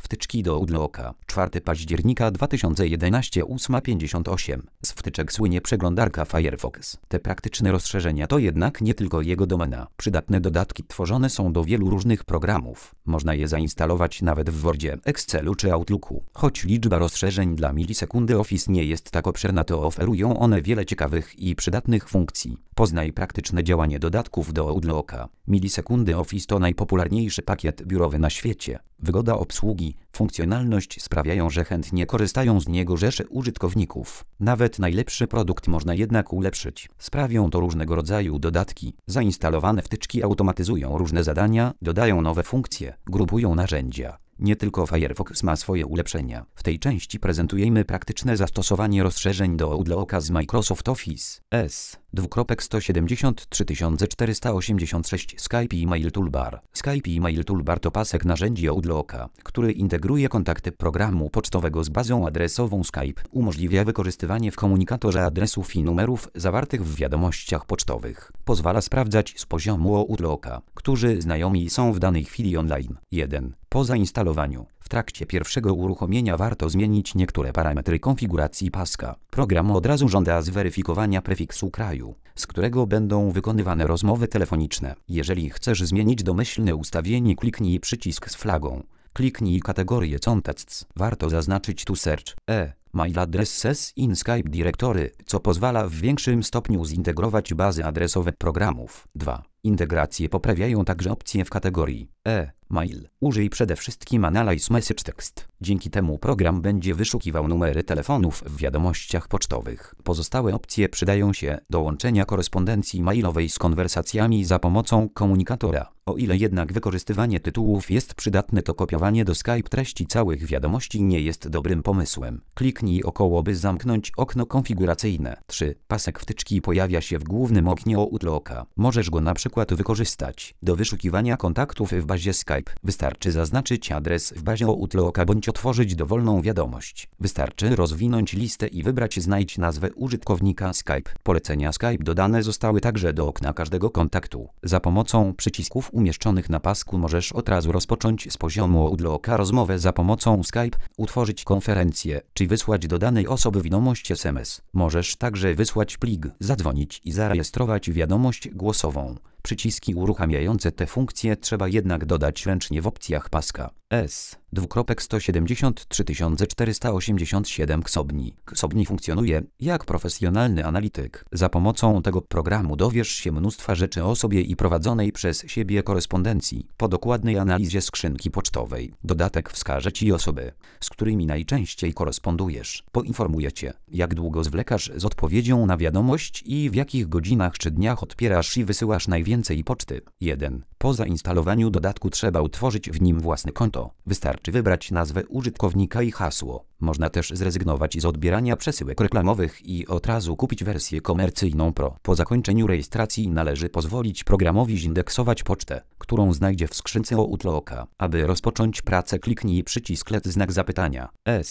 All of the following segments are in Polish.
Wtyczki do Outlooka. 4 października 2011 8:58. Z wtyczek słynie przeglądarka Firefox. Te praktyczne rozszerzenia to jednak nie tylko jego domena. Przydatne dodatki tworzone są do wielu różnych programów. Można je zainstalować nawet w Wordzie, Excelu czy Outlooku. Choć liczba rozszerzeń dla milisekundy Office nie jest tak obszerna, to oferują one wiele ciekawych i przydatnych funkcji. Poznaj praktyczne działanie dodatków do Outlooka. Milisekundy Office to najpopularniejszy pakiet biurowy na świecie. Wygoda obsługi, funkcjonalność sprawiają, że chętnie korzystają z niego rzesze użytkowników. Nawet najlepszy produkt można jednak ulepszyć. Sprawią to różnego rodzaju dodatki. Zainstalowane wtyczki automatyzują różne zadania, dodają nowe funkcje, grupują narzędzia. Nie tylko Firefox ma swoje ulepszenia. W tej części prezentujemy praktyczne zastosowanie rozszerzeń do Outlooka z Microsoft Office. S:2.173486 Skype e-mail Toolbar. Skype e-mail Toolbar to pasek narzędzi Outlooka, który integruje kontakty programu pocztowego z bazą adresową Skype. Umożliwia wykorzystywanie w komunikatorze adresów i numerów zawartych w wiadomościach pocztowych. Pozwala sprawdzać z poziomu Outlooka, którzy znajomi są w danej chwili online. 1. Po zainstalowaniu. W trakcie pierwszego uruchomienia warto zmienić niektóre parametry konfiguracji paska. Program od razu żąda zweryfikowania prefiksu kraju, z którego będą wykonywane rozmowy telefoniczne. Jeżeli chcesz zmienić domyślne ustawienie, kliknij przycisk z flagą. Kliknij kategorię Contacts. Warto zaznaczyć tu Search Mail Addresses in Skype Directory, co pozwala w większym stopniu zintegrować bazy adresowe programów. 2. Integracje poprawiają także opcje w kategorii Mail. Użyj przede wszystkim Analyze Message Text. Dzięki temu program będzie wyszukiwał numery telefonów w wiadomościach pocztowych. Pozostałe opcje przydają się do łączenia korespondencji mailowej z konwersacjami za pomocą komunikatora. O ile jednak wykorzystywanie tytułów jest przydatne, to kopiowanie do Skype treści całych wiadomości nie jest dobrym pomysłem. Kliknij około, by zamknąć okno konfiguracyjne. 3. Pasek wtyczki pojawia się w głównym oknie Outlooka. Możesz go na przykład wykorzystać do wyszukiwania kontaktów w bazie Skype. Wystarczy zaznaczyć adres w bazie Outlooka bądź otworzyć dowolną wiadomość. Wystarczy rozwinąć listę i wybrać znajdź nazwę użytkownika Skype. Polecenia Skype dodane zostały także do okna każdego kontaktu. Za pomocą przycisków umieszczonych na pasku możesz od razu rozpocząć z poziomu Outlooka rozmowę za pomocą Skype, utworzyć konferencję, czy wysłać do danej osoby wiadomość SMS. Możesz także wysłać plik, zadzwonić i zarejestrować wiadomość głosową. Przyciski uruchamiające te funkcje trzeba jednak dodać ręcznie w opcjach paska. S:2.173487 Xobni. Xobni funkcjonuje jak profesjonalny analityk. Za pomocą tego programu dowiesz się mnóstwa rzeczy o sobie i prowadzonej przez siebie korespondencji. Po dokładnej analizie skrzynki pocztowej, dodatek wskaże Ci osoby, z którymi najczęściej korespondujesz. Poinformuje Cię, jak długo zwlekasz z odpowiedzią na wiadomość i w jakich godzinach czy dniach odpierasz i wysyłasz najwięcej poczty. 1. Po zainstalowaniu dodatku trzeba utworzyć w nim własne konto. Wystarczy wybrać nazwę użytkownika i hasło. Można też zrezygnować z odbierania przesyłek reklamowych i od razu kupić wersję komercyjną Pro. Po zakończeniu rejestracji należy pozwolić programowi zindeksować pocztę, którą znajdzie w skrzynce Outlooka. Aby rozpocząć pracę, kliknij przycisk znak zapytania.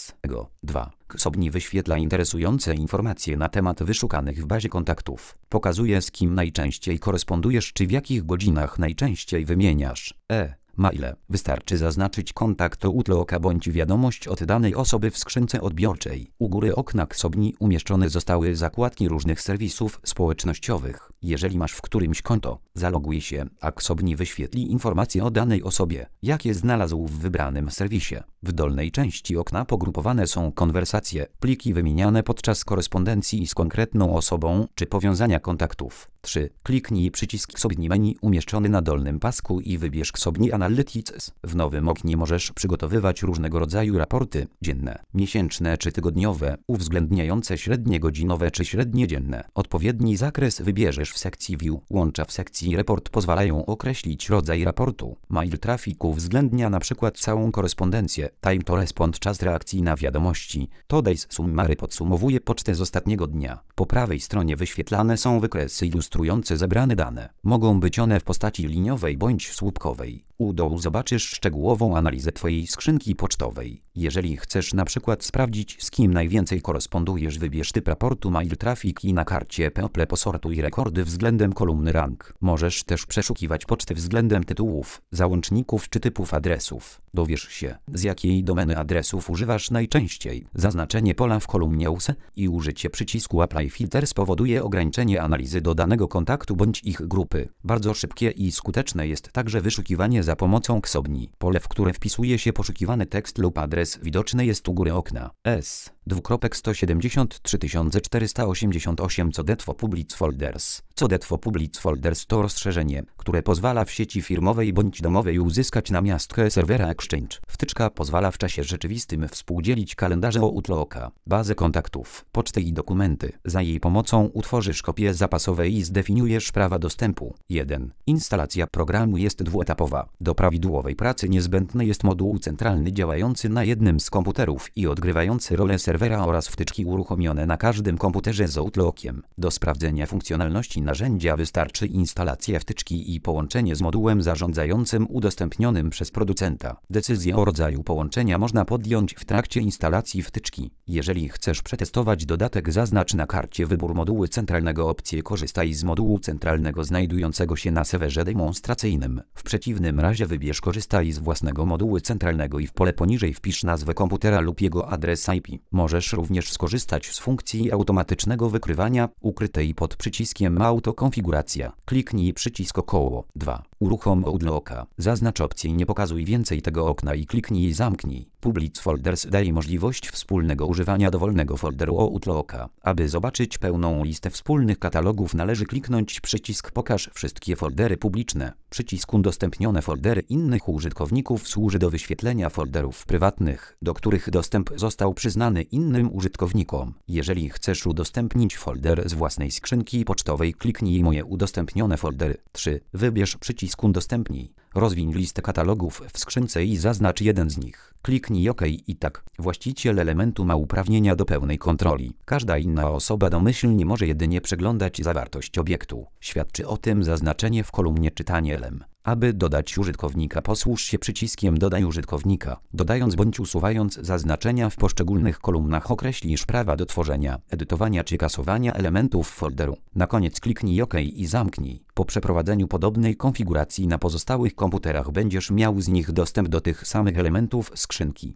S:2. Xobni wyświetla interesujące informacje na temat wyszukanych w bazie kontaktów. Pokazuje, z kim najczęściej korespondujesz czy w jakich godzinach najczęściej wymieniasz maile. Wystarczy zaznaczyć kontakt Outlooka bądź wiadomość od danej osoby w skrzynce odbiorczej. U góry okna Xobni umieszczone zostały zakładki różnych serwisów społecznościowych. Jeżeli masz w którymś konto, zaloguj się, a Xobni wyświetli informacje o danej osobie, jakie znalazł w wybranym serwisie. W dolnej części okna pogrupowane są konwersacje, pliki wymieniane podczas korespondencji z konkretną osobą czy powiązania kontaktów. 3. Kliknij przycisk Xobni menu umieszczony na dolnym pasku i wybierz Xobni Analytics. W nowym oknie możesz przygotowywać różnego rodzaju raporty dzienne, miesięczne czy tygodniowe, uwzględniające średnie godzinowe czy średnie dzienne. Odpowiedni zakres wybierzesz w sekcji View. Łącza w sekcji Report pozwalają określić rodzaj raportu. Mail Traffic uwzględnia np. całą korespondencję. Time to Respond czas reakcji na wiadomości. Today's Summary podsumowuje pocztę z ostatniego dnia. Po prawej stronie wyświetlane są wykresy ilustrujące zebrane dane. Mogą być one w postaci liniowej bądź słupkowej. U dołu zobaczysz szczegółową analizę Twojej skrzynki pocztowej. Jeżeli chcesz na przykład sprawdzić, z kim najwięcej korespondujesz, wybierz typ raportu Mail Traffic i na karcie People posortuj rekordy względem kolumny rank. Możesz też przeszukiwać pocztę względem tytułów, załączników czy typów adresów. Dowiesz się, z jakiej domeny adresów używasz najczęściej. Zaznaczenie pola w kolumnie USE i użycie przycisku Apply Filter spowoduje ograniczenie analizy do danego kontaktu bądź ich grupy. Bardzo szybkie i skuteczne jest także wyszukiwanie za pomocą ksobni. Pole, w które wpisuje się poszukiwany tekst lub adres, widoczne jest u góry okna. S:173 488 Codetwo Public Folders. Codetwo Public Folders to rozszerzenie, które pozwala w sieci firmowej bądź domowej uzyskać namiastkę serwera Exchange. Wtyczka pozwala w czasie rzeczywistym współdzielić kalendarze Outlooka, bazę kontaktów, pocztę i dokumenty. Za jej pomocą utworzysz kopie zapasowe i zdefiniujesz prawa dostępu. 1. Instalacja programu jest dwuetapowa. Do prawidłowej pracy niezbędny jest moduł centralny działający na jednym z komputerów i odgrywający rolę serwera oraz wtyczki uruchomione na każdym komputerze z Outlookiem. Do sprawdzenia funkcjonalności narzędzia wystarczy instalacja wtyczki i połączenie z modułem zarządzającym udostępnionym przez producenta. Decyzję o rodzaju połączenia można podjąć w trakcie instalacji wtyczki. Jeżeli chcesz przetestować dodatek, zaznacz na karcie wybór modułu centralnego opcję korzystaj z modułu centralnego znajdującego się na serwerze demonstracyjnym. W przeciwnym razie wybierz korzystaj z własnego modułu centralnego i w pole poniżej wpisz nazwę komputera lub jego adres IP. Możesz również skorzystać z funkcji automatycznego wykrywania ukrytej pod przyciskiem Autokonfiguracja. Kliknij przycisk około 2. Uruchom Outlooka. Zaznacz opcję nie pokazuj więcej tego okna i kliknij zamknij. Public Folders daje możliwość wspólnego używania dowolnego folderu Outlooka. Aby zobaczyć pełną listę wspólnych katalogów, należy kliknąć przycisk Pokaż wszystkie foldery publiczne. Przycisk Udostępnione foldery innych użytkowników służy do wyświetlenia folderów prywatnych, do których dostęp został przyznany innym użytkownikom. Jeżeli chcesz udostępnić folder z własnej skrzynki pocztowej, kliknij Moje udostępnione foldery. 3. Wybierz przycisk Udostępnij. Rozwiń listę katalogów w skrzynce i zaznacz jeden z nich. Kliknij OK i tak. Właściciel elementu ma uprawnienia do pełnej kontroli. Każda inna osoba domyślnie może jedynie przeglądać zawartość obiektu. Świadczy o tym zaznaczenie w kolumnie Czytanie elem. Aby dodać użytkownika, posłuż się przyciskiem Dodaj użytkownika. Dodając bądź usuwając zaznaczenia w poszczególnych kolumnach określisz prawa do tworzenia, edytowania czy kasowania elementów folderu. Na koniec kliknij OK i zamknij. Po przeprowadzeniu podobnej konfiguracji na pozostałych komputerach będziesz miał z nich dostęp do tych samych elementów skrzynki.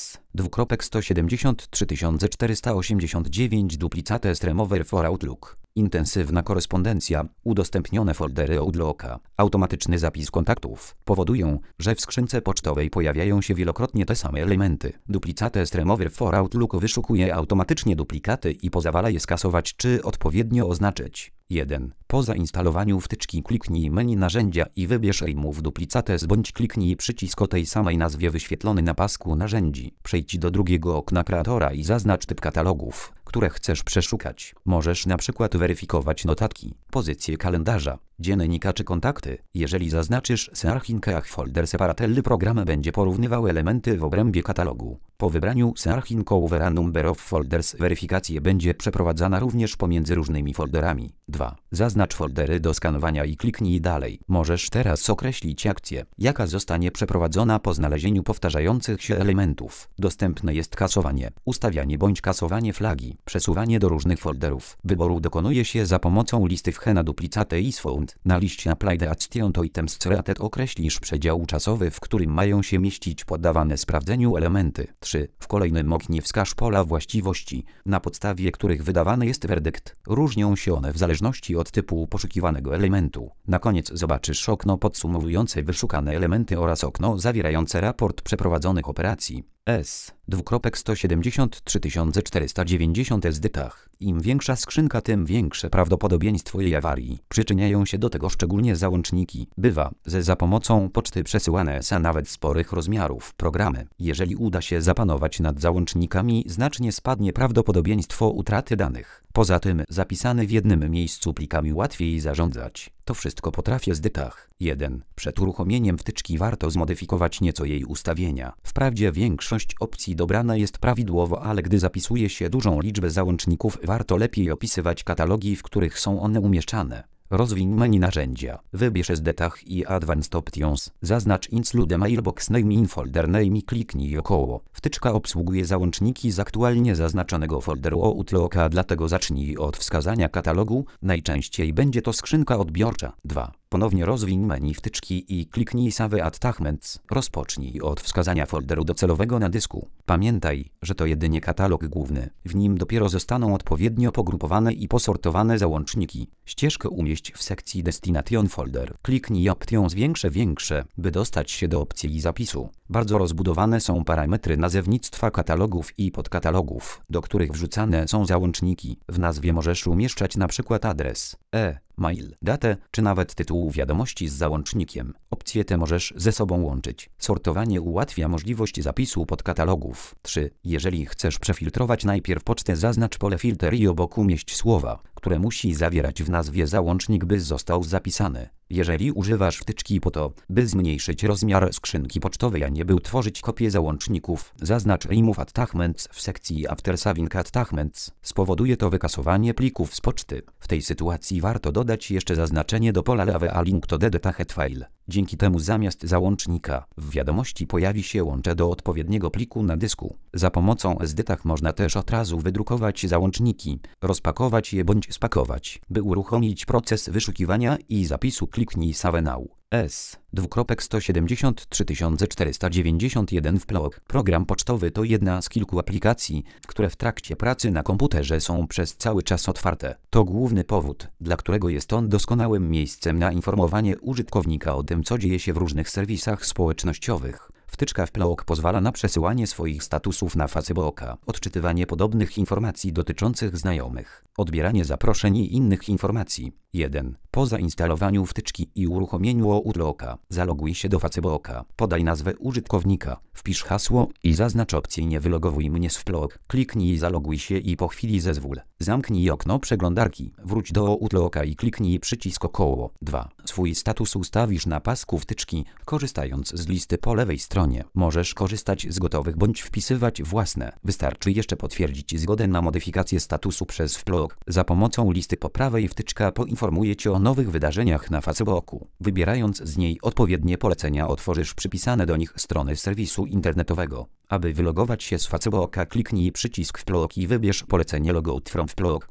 S:173 489 Duplicate Remover for Outlook. Intensywna korespondencja, udostępnione foldery Outlooka, automatyczny zapis kontaktów powodują, że w skrzynce pocztowej pojawiają się wielokrotnie te same elementy. Duplicate Remover for Outlook wyszukuje automatycznie duplikaty i pozwala je skasować czy odpowiednio oznaczyć. 1. Po zainstalowaniu wtyczki kliknij menu narzędzia i wybierz Remove Duplicates bądź kliknij przycisk o tej samej nazwie wyświetlony na pasku narzędzi. Przejdź do drugiego okna kreatora i zaznacz typ katalogów, które chcesz przeszukać. Możesz na przykład weryfikować notatki, pozycję kalendarza, dziennika czy kontakty. Jeżeli zaznaczysz Searching Folder Separately, program będzie porównywał elementy w obrębie katalogu. Po wybraniu Searching Over a Number of Folders weryfikacja będzie przeprowadzana również pomiędzy różnymi folderami. 2. Zaznacz foldery do skanowania i kliknij dalej. Możesz teraz określić akcję, jaka zostanie przeprowadzona po znalezieniu powtarzających się elementów. Dostępne jest kasowanie, ustawianie bądź kasowanie flagi, przesuwanie do różnych folderów. Wyboru dokonuje się za pomocą listy w na Duplicate is found. Na liście Applied Action to Items Created określisz przedział czasowy, w którym mają się mieścić poddawane sprawdzeniu elementy. 3. W kolejnym oknie wskaż pola właściwości, na podstawie których wydawany jest werdykt. Różnią się one w zależności od typu poszukiwanego elementu. Na koniec zobaczysz okno podsumowujące wyszukane elementy oraz okno zawierające raport przeprowadzonych operacji. S:173 490 SDTach. Im większa skrzynka, tym większe prawdopodobieństwo jej awarii. Przyczyniają się do tego szczególnie załączniki. Bywa, że za pomocą poczty przesyłane są nawet sporych rozmiarów programy. Jeżeli uda się zapanować nad załącznikami, znacznie spadnie prawdopodobieństwo utraty danych. Poza tym zapisany w jednym miejscu plikami łatwiej zarządzać. To wszystko potrafię SDTach. 1. Przed uruchomieniem wtyczki warto zmodyfikować nieco jej ustawienia. Wprawdzie większość opcji dobrana jest prawidłowo, ale gdy zapisuje się dużą liczbę załączników, warto lepiej opisywać katalogi, w których są one umieszczane. Rozwiń menu narzędzia. Wybierz SDTAG i Advanced Options. Zaznacz Include Mailbox Name in Folder Name i kliknij około. Wtyczka obsługuje załączniki z aktualnie zaznaczonego folderu Outlooka, dlatego zacznij od wskazania katalogu. Najczęściej będzie to skrzynka odbiorcza. 2. Ponownie rozwiń menu wtyczki i kliknij Save Attachments. Rozpocznij od wskazania folderu docelowego na dysku. Pamiętaj, że to jedynie katalog główny. W nim dopiero zostaną odpowiednio pogrupowane i posortowane załączniki. Ścieżkę umieść w sekcji Destination Folder. Kliknij Options większe, by dostać się do opcji zapisu. Bardzo rozbudowane są parametry nazewnictwa katalogów i podkatalogów, do których wrzucane są załączniki. W nazwie możesz umieszczać np. adres, mail, datę, czy nawet tytuł wiadomości z załącznikiem. Opcje te możesz ze sobą łączyć. Sortowanie ułatwia możliwość zapisu podkatalogów. 3. Jeżeli chcesz przefiltrować najpierw pocztę, zaznacz pole filter i obok umieść słowa, które musi zawierać w nazwie załącznik, by został zapisany. Jeżeli używasz wtyczki po to, by zmniejszyć rozmiar skrzynki pocztowej, a nie by utworzyć kopię załączników, zaznacz Remove Attachments w sekcji After Saving Attachments. Spowoduje to wykasowanie plików z poczty. W tej sytuacji warto dodać jeszcze zaznaczenie do pola Leave a link to the detached file. Dzięki temu zamiast załącznika w wiadomości pojawi się łącze do odpowiedniego pliku na dysku. Za pomocą SDTAG można też od razu wydrukować załączniki, rozpakować je bądź spakować. By uruchomić proces wyszukiwania i zapisu, kliknij Save Now. S:233491 Wplog. Program pocztowy to jedna z kilku aplikacji, które w trakcie pracy na komputerze są przez cały czas otwarte. To główny powód, dla którego jest on doskonałym miejscem na informowanie użytkownika o tym, co dzieje się w różnych serwisach społecznościowych. Wtyczka Wplog pozwala na przesyłanie swoich statusów na Facebooka, odczytywanie podobnych informacji dotyczących znajomych, odbieranie zaproszeń i innych informacji. 1. Po zainstalowaniu wtyczki i uruchomieniu Outlooka, zaloguj się do Facebooka. Podaj nazwę użytkownika, wpisz hasło i zaznacz opcję Nie wylogowuj mnie z Wplog. Kliknij Zaloguj się i po chwili zezwól. Zamknij okno przeglądarki, wróć do Outlooka i kliknij przycisk około. 2. Swój status ustawisz na pasku wtyczki, korzystając z listy po lewej stronie. Możesz korzystać z gotowych bądź wpisywać własne. Wystarczy jeszcze potwierdzić zgodę na modyfikację statusu przez Wplog. Za pomocą listy po prawej wtyczka poinformuje Cię o nowych wydarzeniach na Facebooku. Wybierając z niej odpowiednie polecenia, otworzysz przypisane do nich strony serwisu internetowego. Aby wylogować się z Facebooka, kliknij przycisk Wplog i wybierz polecenie Logout from Wplog.